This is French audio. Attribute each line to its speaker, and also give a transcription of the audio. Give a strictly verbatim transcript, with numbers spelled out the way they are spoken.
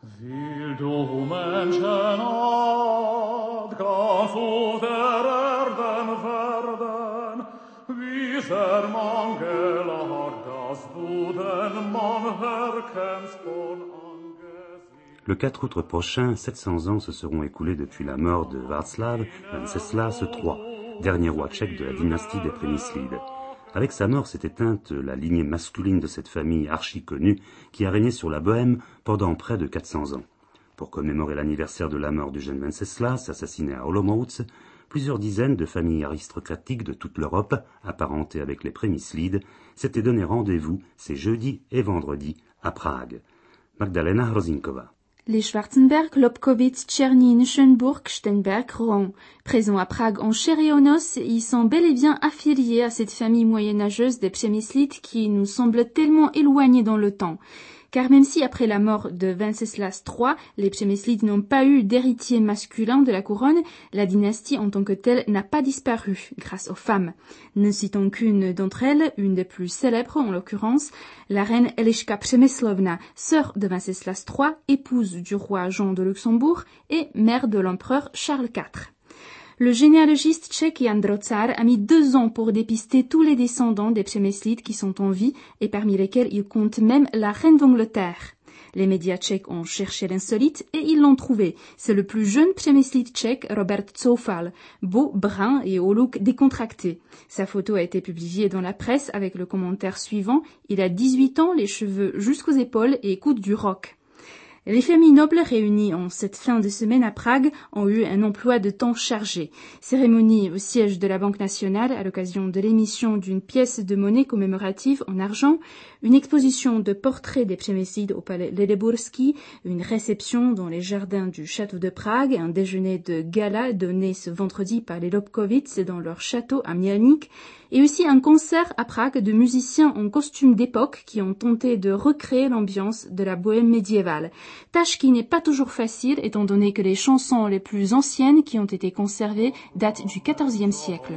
Speaker 1: Will du Menschenart ganz auf der Erden werden, wie sehr Mangel hat, dass du den Mann erkennst von Angesicht.
Speaker 2: Le quatre août prochain, sept cents ans se seront écoulés depuis la mort de Václav Venceslas trois, dernier roi tchèque de la dynastie des Přemyslides. Avec sa mort s'est éteinte la lignée masculine de cette famille archi-connue qui a régné sur la Bohême pendant près de quatre cents ans. Pour commémorer l'anniversaire de la mort du jeune Venceslas, assassiné à Olomouc, plusieurs dizaines de familles aristocratiques de toute l'Europe, apparentées avec les Přemyslides, s'étaient donné rendez-vous ces jeudis et vendredis à Prague. Magdalena Hrozinkova.
Speaker 3: Les Schwarzenberg, Lobkowitz, Tchernin, Schönburg, Steinberg, Rohan, présents à Prague en chair et en os, ils sont bel et bien affiliés à cette famille moyenâgeuse des Přemyslides qui nous semble tellement éloignée dans le temps. Car même si après la mort de Venceslas trois, les Přemyslides n'ont pas eu d'héritier masculin de la couronne, la dynastie en tant que telle n'a pas disparu grâce aux femmes. Ne citons qu'une d'entre elles, une des plus célèbres en l'occurrence, la reine Eliška Přemyslovna, sœur de Venceslas trois, épouse du roi Jean de Luxembourg et mère de l'empereur Charles quatre. Le généalogiste tchèque Jan Drozar a mis deux ans pour dépister tous les descendants des Přemyslides qui sont en vie et parmi lesquels il compte même la reine d'Angleterre. Les médias tchèques ont cherché l'insolite et ils l'ont trouvé. C'est le plus jeune Přemyslid tchèque, Robert Zoufal, beau, brun et au look décontracté. Sa photo a été publiée dans la presse avec le commentaire suivant « Il a dix-huit ans, les cheveux jusqu'aux épaules et écoute du rock ». Les familles nobles réunies en cette fin de semaine à Prague ont eu un emploi de temps chargé. Cérémonie au siège de la Banque nationale à l'occasion de l'émission d'une pièce de monnaie commémorative en argent, une exposition de portraits des Přemyslides au palais Ledeburski, une réception dans les jardins du château de Prague, un déjeuner de gala donné ce vendredi par les Lobkowitz dans leur château à Mielnik, et aussi un concert à Prague de musiciens en costume d'époque qui ont tenté de recréer l'ambiance de la bohème médiévale. Tâche qui n'est pas toujours facile étant donné que les chansons les plus anciennes qui ont été conservées datent du quatorzième siècle.